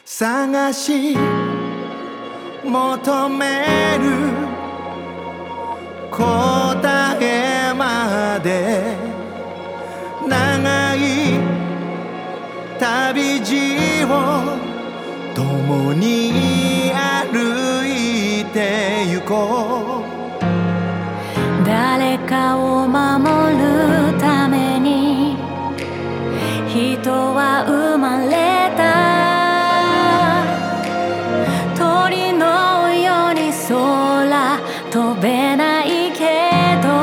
探し求める答えまで長い旅路を共に歩いてゆこう。 誰かを守るために人は生まれた。鳥のように空飛べないけど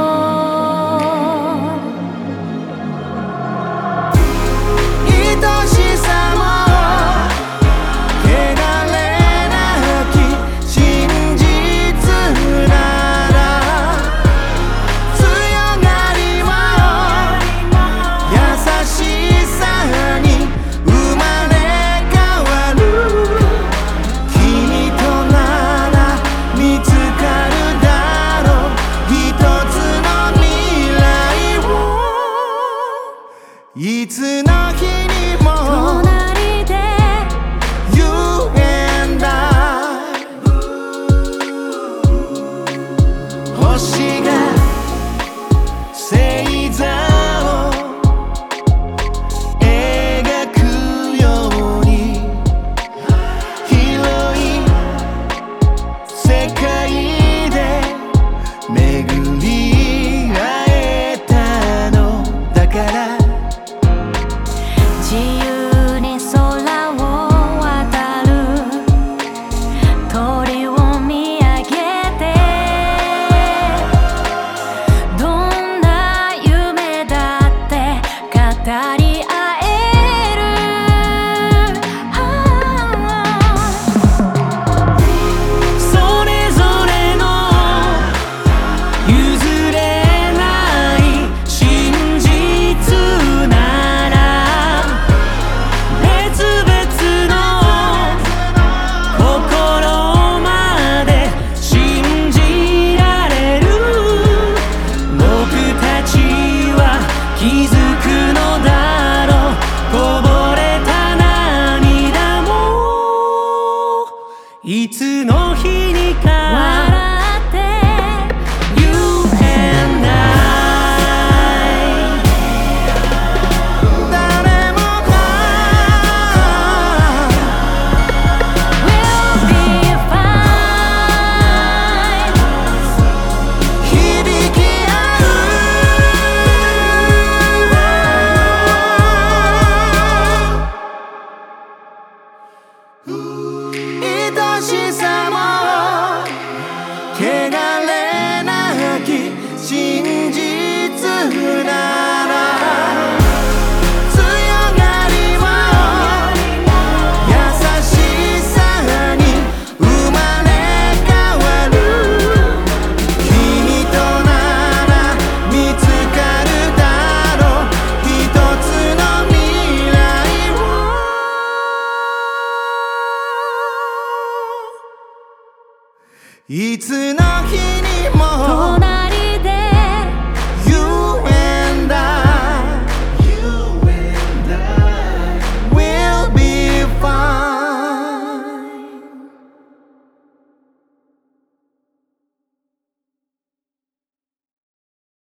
愛しさも汚れなき真実なら強がりも優しさに生まれ変わる。君となら見つかるだろう一つの未来を。いつの日にも隣で You and I 星が星座を描くように広い世界で巡り会えたのだから。 自由に空を渡る鳥を見上げてどんな夢だって語り合える。それぞれの譲れない真実なら別々の心まで信じられる。僕たちは気づくのだろう。こぼれた涙もいつの日にか笑って You and I 誰もが We'll be fine 響き合う。愛しさも汚れなき真実なら強がりも優しさに生まれ変わる。君となら見つかるだろう一つの未来を。いつの日